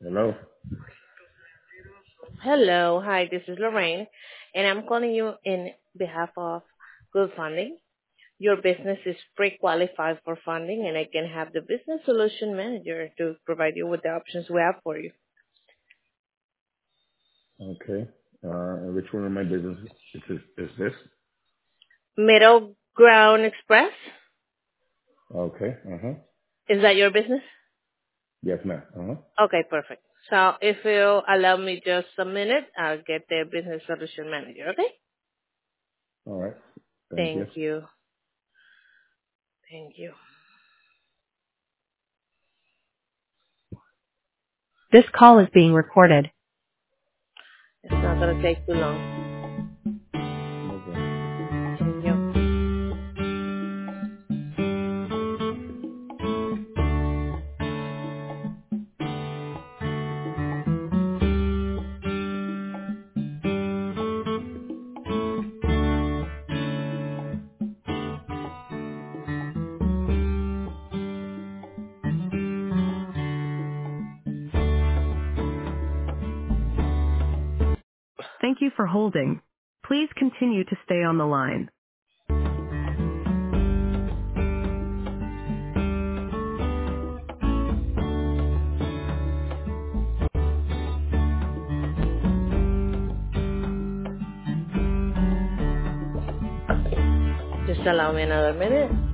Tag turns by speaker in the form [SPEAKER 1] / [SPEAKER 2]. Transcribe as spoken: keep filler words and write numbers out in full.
[SPEAKER 1] Hello.
[SPEAKER 2] Hello, hi, this is Lorraine, and I'm calling you in behalf of Good Funding. Your business is pre-qualified for funding, and I can have the business solution manager to provide you with the options we have for you.
[SPEAKER 1] Okay. Uh, which one of my businesses is this? Is this?
[SPEAKER 2] Middle Ground Express,
[SPEAKER 1] Okay. Uh huh.
[SPEAKER 2] is that your business?
[SPEAKER 1] Yes, ma'am. Uh huh.
[SPEAKER 2] Okay, perfect. So if you allow me just a minute, I'll get the business solution manager, okay?
[SPEAKER 1] All right. Thank you.
[SPEAKER 2] Thank you. Thank you.
[SPEAKER 3] This call is being recorded.
[SPEAKER 2] It's not going to take too long.
[SPEAKER 1] Okay.
[SPEAKER 2] Thank you.
[SPEAKER 3] Thank you for holding. Please continue to stay on the line.
[SPEAKER 2] Just allow me another minute.